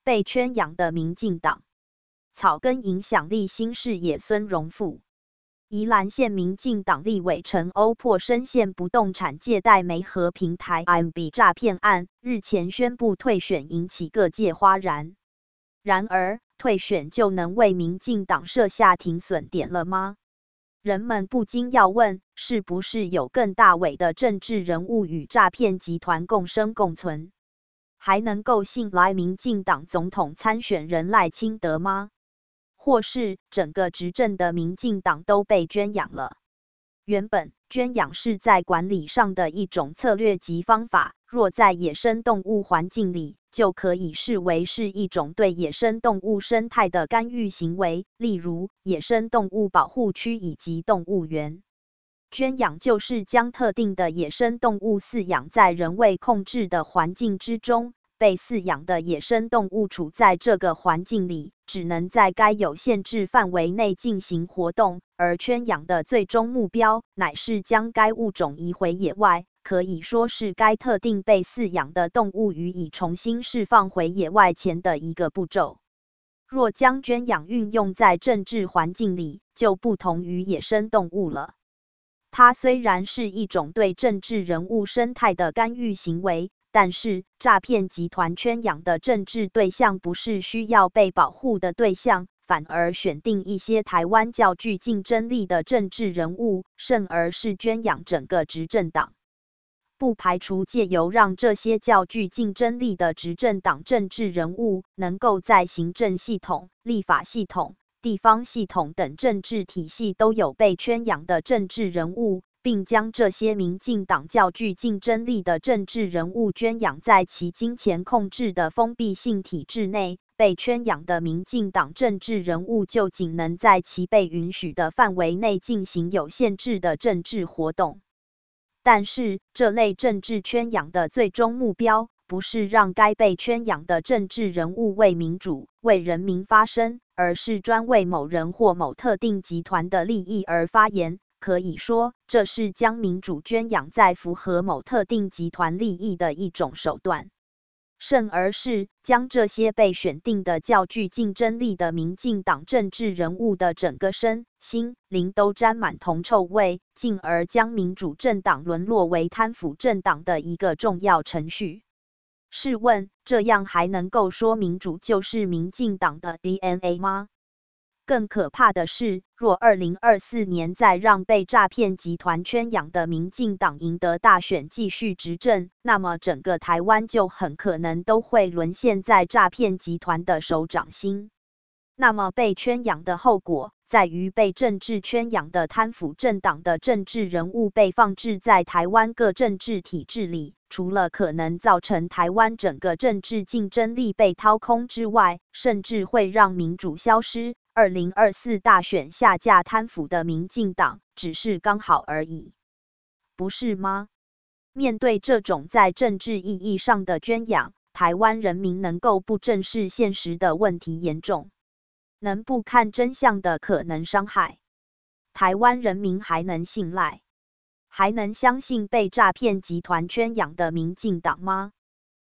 被圈养的民进党。草根影响力新视野孙荣富。宜兰县民进党立委陈欧破深陷不动产借贷媒合平台 IMB 诈骗案，日前宣布退选，引起各界哗然。然而，退选就能为民进党设下停损点了吗？人们不禁要问，是不是有更大尾的政治人物与诈骗集团共生共存？还能够信赖民进党总统参选人赖清德吗？或是整个执政的民进党都被圈养了？原本圈养是在管理上的一种策略及方法，若在野生动物环境里，就可以视为是一种对野生动物生态的干预行为，例如野生动物保护区以及动物园。圈养就是将特定的野生动物饲养在人为控制的环境之中，被饲养的野生动物处在这个环境里，只能在该有限制范围内进行活动，而圈养的最终目标乃是将该物种移回野外，可以说是该特定被饲养的动物予以重新释放回野外前的一个步骤。若将圈养运用在政治环境里，就不同于野生动物了。它虽然是一种对政治人物生态的干预行为，但是诈骗集团圈养的政治对象不是需要被保护的对象，反而选定一些台湾较具竞争力的政治人物，甚而是圈养整个执政党。不排除借由让这些较具竞争力的执政党政治人物能够在行政系统、立法系统、地方系统等政治体系都有被圈养的政治人物，并将这些民进党较具竞争力的政治人物圈养在其金钱控制的封闭性体制内，被圈养的民进党政治人物就仅能在其被允许的范围内进行有限制的政治活动。但是，这类政治圈养的最终目标，不是让该被圈养的政治人物为民主、为人民发声，而是专为某人或某特定集团的利益而发言。可以说，这是将民主圈养在符合某特定集团利益的一种手段。甚而是将这些被选定的较具竞争力的民进党政治人物的整个身心灵都沾满铜臭味，进而将民主政党沦落为贪腐政党的一个重要程序。试问，这样还能够说民主就是民进党的 DNA 吗？更可怕的是，若2024年再让被诈骗集团圈养的民进党赢得大选继续执政，那么整个台湾就很可能都会沦陷在诈骗集团的手掌心。那么被圈养的后果，在于被政治圈养的贪腐政党的政治人物被放置在台湾各政治体制里，除了可能造成台湾整个政治竞争力被掏空之外，甚至会让民主消失。2024大选下架贪腐的民进党，只是刚好而已，不是吗？面对这种在政治意义上的圈养，台湾人民能够不正视现实的问题严重，能不看真相的可能伤害，台湾人民还能信赖，还能相信被诈骗集团圈养的民进党吗？